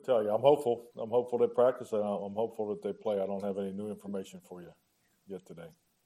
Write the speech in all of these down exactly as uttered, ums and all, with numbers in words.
tell you. I'm hopeful. I'm hopeful they practice, and I'm hopeful that they play. I don't have any new information for you yet today.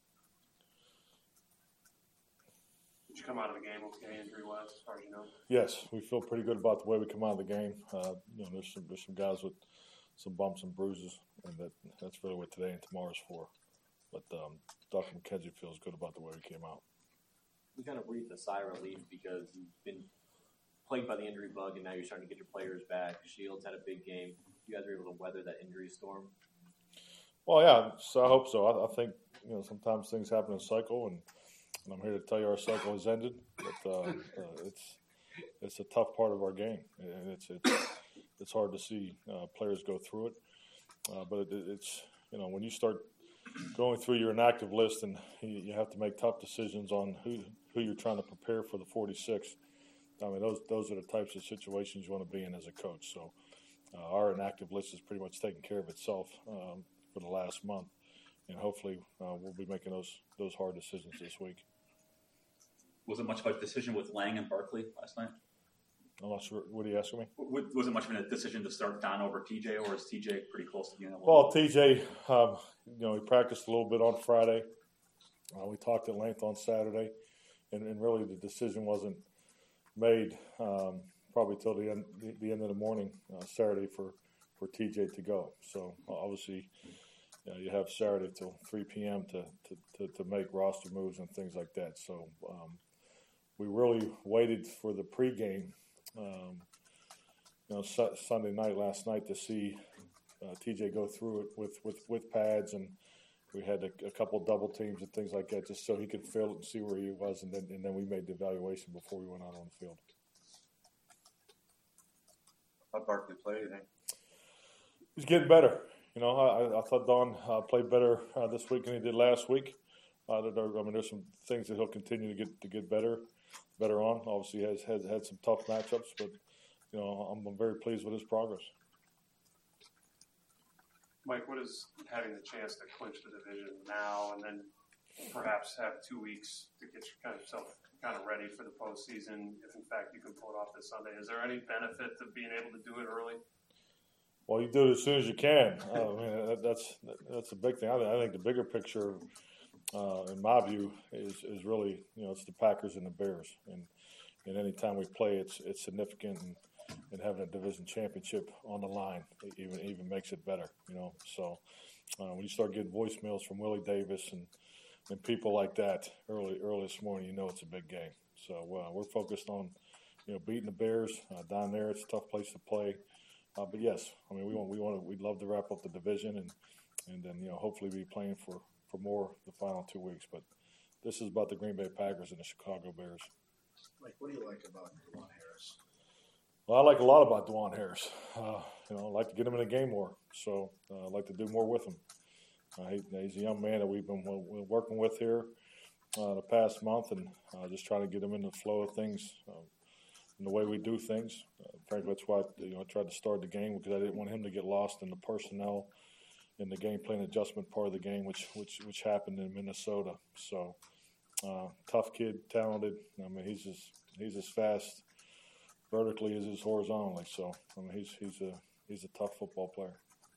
Did you come out of the game okay, injury-wise, as far as you know? Yes, we feel pretty good about the way we come out of the game. Uh, you know, there's some there's some guys with some bumps and bruises, and that that's really what today and tomorrow's for. But um, Doctor McKenzie feels good about the way we came out. We kind of breathed a sigh of relief because you've been plagued by the injury bug, and now you're starting to get your players back. Shields had a big game. You guys were able to weather that injury storm. Well, yeah, so I hope so. I, I think you know sometimes things happen in a cycle, and, and I'm here to tell you our cycle has ended. But uh, uh, it's it's a tough part of our game, and it's it's it's hard to see uh, players go through it. Uh, but it, it's you know when you start going through your inactive list, and you, you have to make tough decisions on who who you're trying to prepare for the forty-six. I mean, those those are the types of situations you want to be in as a coach. So uh, our inactive list is pretty much taking care of itself um, for the last month, and hopefully uh, we'll be making those those hard decisions this week. Was it much of a decision with Lang and Barkley last night? I'm not sure. What are you asking me? Was it much of a decision to start Don over T J, or is T J pretty close to being able? Well, T J, um, you know, he practiced a little bit on Friday. Uh, we talked at length on Saturday, and, and really the decision wasn't made um, probably till the end the, the end of the morning uh, Saturday for, for T J to go. So obviously, you know, you have Saturday till three p.m. To, to, to, to make roster moves and things like that. So um, we really waited for the pregame. Um, you know, su- Sunday night last night to see uh, T J go through it with, with, with pads, and we had a, a couple double teams and things like that just so he could feel it and see where he was, and then and then we made the evaluation before we went out on the field. How Barkley play, you think? He's getting better. You know, I, I thought Don uh, played better uh, this week than he did last week. Uh, there, I mean, there's some things that he'll continue to get to get better. better on. Obviously, he has, has had some tough matchups, but, you know, I'm, I'm very pleased with his progress. Mike, what is having the chance to clinch the division now and then perhaps have two weeks to get your kind of self kind of ready for the postseason, if in fact you can pull it off this Sunday? Is there any benefit to being able to do it early? Well, you do it as soon as you can. Uh, I mean, that, that's that's a big thing. I think, I think the bigger picture, uh, in my view, is is really, you know, it's the Packers and the Bears, and and any time we play, it's it's significant, and, and having a division championship on the line it even even makes it better, you know. So uh, when you start getting voicemails from Willie Davis and and people like that early early this morning, you know it's a big game. So uh, we're focused on, you know, beating the Bears uh, down there. It's a tough place to play. Uh, but yes, I mean we want we want to, we'd love to wrap up the division and and then, you know, hopefully be playing for, for more the final two weeks. But this is about the Green Bay Packers and the Chicago Bears. Mike, what do you like about DeJuan Harris? Well, I like a lot about DeJuan Harris. Uh, you know, I like to get him in the game more. So uh, I'd like to do more with him. Uh, he, he's a young man that we've been w- working with here uh, the past month, and uh, just trying to get him in the flow of things. Uh, in the way we do things. Uh, frankly, that's why you know, I tried to start the game, because I didn't want him to get lost in the personnel in the game plan adjustment part of the game, which which which happened in Minnesota. So uh, tough kid, talented. I mean, he's as he's as fast vertically as he is horizontally. So I mean, he's he's a he's a tough football player.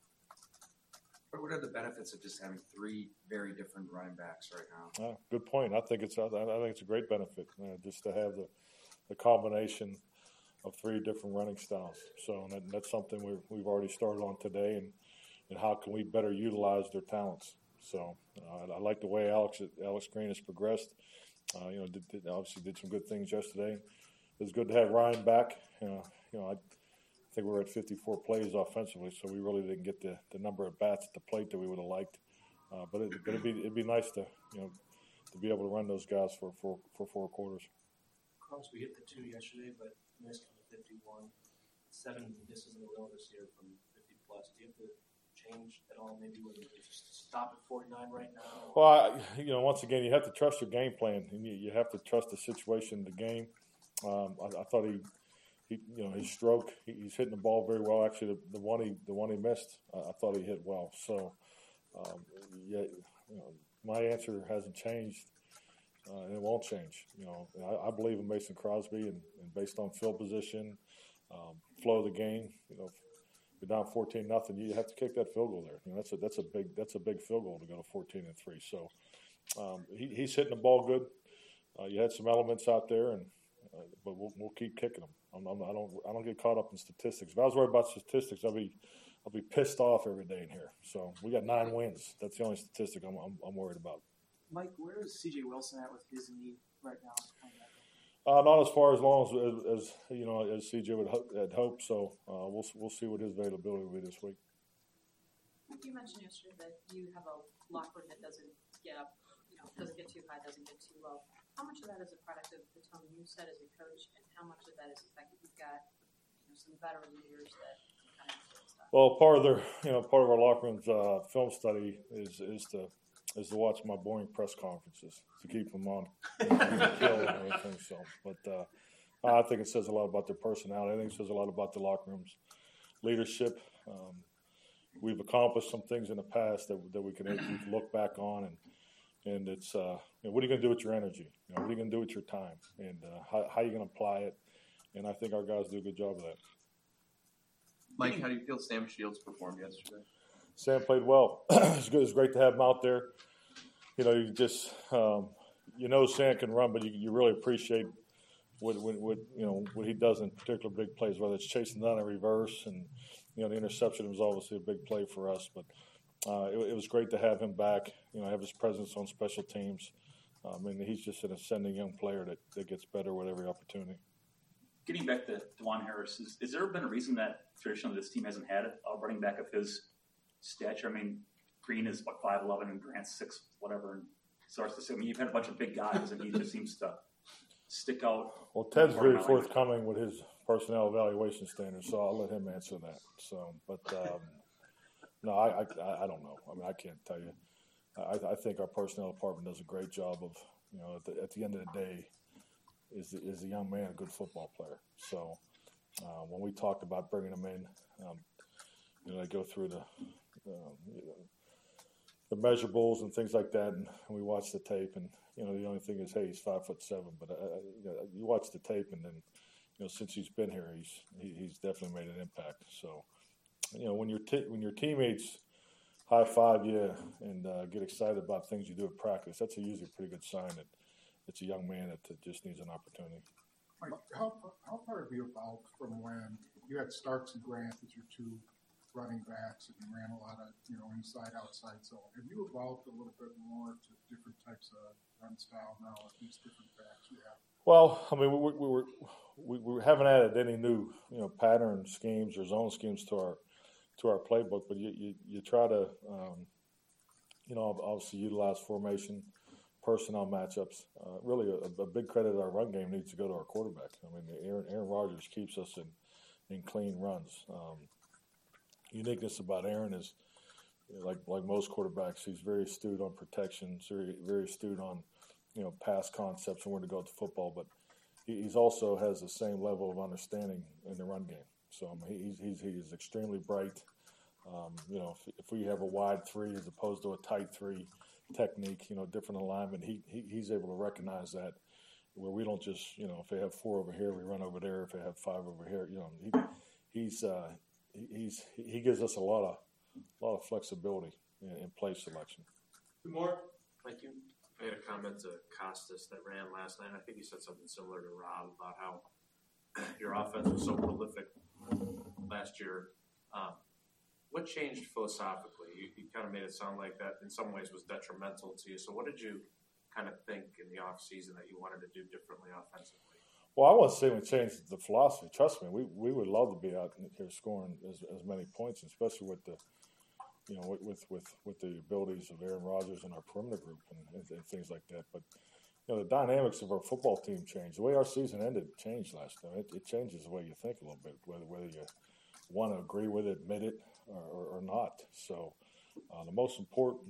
What are the benefits of just having three very different running backs right now? Uh, good point. I think it's I think it's a great benefit uh, just to have the the combination of three different running styles. So that, that's something we've, we've already started on today, and, and how can we better utilize their talents. So uh, I like the way Alex Alex Green has progressed. Uh, you know, did, did, obviously did some good things yesterday. It was good to have Ryan back. Uh, you know, I think we were at fifty-four plays offensively, so we really didn't get the, the number of bats at the plate that we would have liked. Uh, but it, but it'd be it'd be nice to you know to be able to run those guys for for, for four quarters. We hit the two yesterday, but missed on the fifty-one. Seven misses in a row this year from fifty plus. Do you have to change at all? Maybe whether you just stop at forty-nine right now? Well, I, you know, once again, you have to trust your game plan, and you, you have to trust the situation of the game. Um, I, I thought he, he, you know, his stroke, he, he's hitting the ball very well. Actually, the, the one he the one he missed, uh, I thought he hit well. So, um, yeah, you know, my answer hasn't changed. Uh, and it won't change. You know, I, I believe in Mason Crosby, and, and based on field position, um, flow of the game. You know, down fourteen nothing, you have to kick that field goal there. You know, that's a that's a big that's a big field goal to go to fourteen and three. So um, he, he's hitting the ball good. Uh, you had some elements out there, and uh, but we'll, we'll keep kicking them. I'm, I'm, I don't I don't get caught up in statistics. If I was worried about statistics, I'd be I'll be pissed off every day in here. So we got nine wins. That's the only statistic I'm I'm, I'm worried about. Mike, where is C J Wilson at with his knee right now? Uh, not as far as long as, as, as you know as C J would ho- had hoped. So uh, we'll we'll see what his availability will be this week. You mentioned yesterday that you have a locker room that doesn't get up, you know, doesn't get too high, doesn't get too low. How much of that is a product of the tone you set as a coach, and how much of that is the fact that you've got, you know, some veteran leaders that kind of stuff? Well, part of their you know part of our locker room's uh, film study is is to is to watch my boring press conferences to keep them on you know, kill and everything. So, but uh, I think it says a lot about their personality. I think it says a lot about the locker room's leadership. Um, we've accomplished some things in the past that that we can, we can look back on, and and it's uh, you know, what are you going to do with your energy? You know, what are you going to do with your time, and uh, how how are you going to apply it? And I think our guys do a good job of that. Mike, how do you feel Sam Shields performed yesterday? Sam played well. It's good. It's great to have him out there. You know, you just um, you know Sam can run, but you, you really appreciate what, what, what you know what he does in particular big plays, whether it's chasing down a reverse, and you know the interception was obviously a big play for us. But uh, it, it was great to have him back. You know, have his presence on special teams. Um, and he's just an ascending young player that, that gets better with every opportunity. Getting back to Dwan Harris, is, is there been a reason that traditionally this team hasn't had a running back of his stature? I mean, Green is what five eleven and Grant's six whatever, and starts to say. I mean, you've had a bunch of big guys, and he just seems to stick out. Well, Ted's very forthcoming with his personnel evaluation standards, so I'll let him answer that. So, but um, no, I, I I don't know. I mean, I can't tell you. I, I think our personnel department does a great job of, you know, at the, at the end of the day, is is a young man a good football player? So uh, when we talked about bringing him in, um, you know, they go through the um, you know, the measurables and things like that, and we watch the tape, and you know, the only thing is, hey, he's five foot seven, but uh, you, know, you watch the tape, and then you know, since he's been here, he's he, he's definitely made an impact. So you know, when your t- when your teammates high five you and uh, get excited about things you do at practice, that's a usually a pretty good sign that it's a young man that, that just needs an opportunity. Mike, how, how far have you evolved from when you had Starks and Grant as your two running backs and you ran a lot of, you know, inside, outside zone? Have you evolved a little bit more to different types of run style now with these different backs you have? Well, I mean, we, we, were, we, we haven't added any new, you know, pattern schemes or zone schemes to our to our playbook, but you, you, you try to, um, you know, obviously utilize formation, personnel matchups. Uh, really, a, a big credit to our run game needs to go to our quarterback. I mean, Aaron, Aaron Rodgers keeps us in, in clean runs. Um, uniqueness about Aaron is, you know, like like most quarterbacks, he's very astute on protection, very very astute on, you know, pass concepts and where to go with the football. But he he's also has the same level of understanding in the run game. So I mean, he's, he's he's extremely bright. Um, you know, if, if we have a wide three as opposed to a tight three technique, you know, different alignment, he, he he's able to recognize that. Where we don't just, you know, if they have four over here, we run over there. If they have five over here, you know, he he's uh, he's he gives us a lot of a lot of flexibility in, in play selection. Good morning. Thank you. I had a comment to Costas that ran last night. I think he said something similar to Rob about how your offense was so prolific last year. Um, what changed philosophically? You, you kind of made it sound like that in some ways was detrimental to you. So what did you kind of think in the off season that you wanted to do differently offensively? Well, I wouldn't say we changed the philosophy. Trust me, we, we would love to be out here scoring as, as many points, especially with the, you know, with with, with the abilities of Aaron Rodgers and our perimeter group and, and, and things like that. But you know, the dynamics of our football team changed. The way our season ended changed last time. It, it changes the way you think a little bit, whether whether you want to agree with it, admit it, or, or, or not. So uh, the most important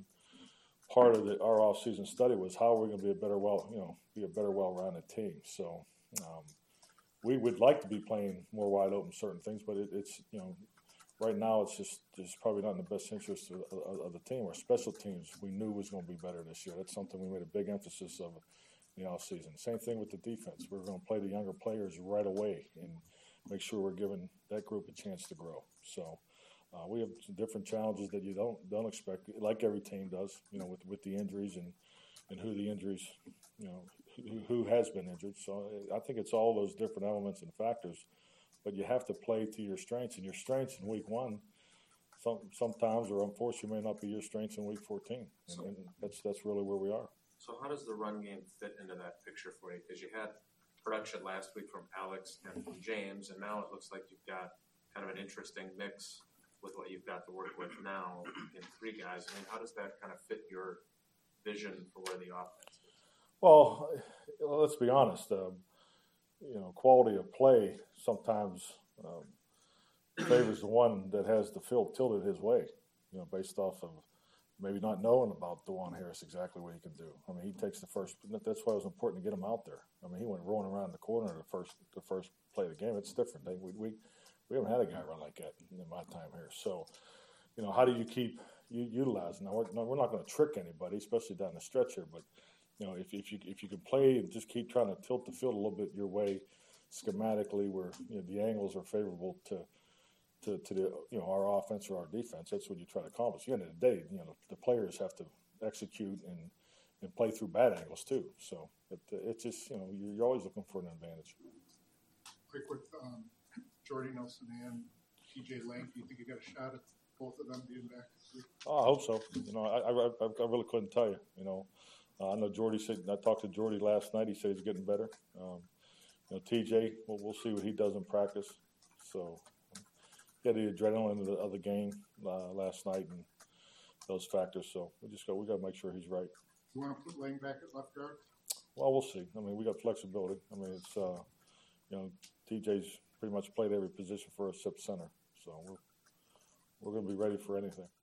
part of the, our off-season study was how we're going to be a better, well, you know, be a better, well-rounded team. So um, we would like to be playing more wide open certain things, but it, it's, you know, right now it's just just probably not in the best interest of, of, of the team. Our special teams we knew was going to be better this year. That's something we made a big emphasis of in the offseason. Same thing with the defense. We're going to play the younger players right away and make sure we're giving that group a chance to grow. So Uh, we have some different challenges that you don't don't expect, like every team does. You know, with with the injuries and and who the injuries, you know, who, who has been injured. So I think it's all those different elements and factors. But you have to play to your strengths, and your strengths in week one, some sometimes or unfortunately may not be your strengths in week fourteen, and, So- and that's that's really where we are. So how does the run game fit into that picture for you? Because you had production last week from Alex and from James, and now it looks like you've got kind of an interesting mix with what you've got to work with now in three guys. I mean, how does that kind of fit your vision for where the offense is? Well, let's be honest. Um, you know, quality of play sometimes um, favors the one that has the field tilted his way. You know, based off of maybe not knowing about DeJuan Harris exactly what he can do. I mean, he takes the first. That's why it was important to get him out there. I mean, he went rolling around the corner the first the first play of the game. It's different. They, we we we haven't had a guy run like that in my time here. So, you know, how do you keep you utilizing? Now, we're, no, we're not going to trick anybody, especially down the stretch here. But you know, if if you if you can play and just keep trying to tilt the field a little bit your way, schematically, where you know the angles are favorable to. To, to the you know our offense or our defense, that's what you try to accomplish. At the end of the day, you know the, the players have to execute and, and play through bad angles too. So it, it's just you know you're, you're always looking for an advantage. Quick with um, Jordy Nelson and T J Lang, do you think you got a shot at both of them being back this week? Oh, I hope so. You know, I, I, I really couldn't tell you. You know, uh, I know Jordy said. I talked to Jordy last night. He said he's getting better. Um, you know, T J, well, we'll see what he does in practice. So. Get the adrenaline of the, of the game uh, last night and those factors. So we just got we got to make sure he's right. You want to put Lang back at left guard? Well, we'll see. I mean, we got flexibility. I mean, it's uh, you know, T J's pretty much played every position for us except center. So we're we're going to be ready for anything.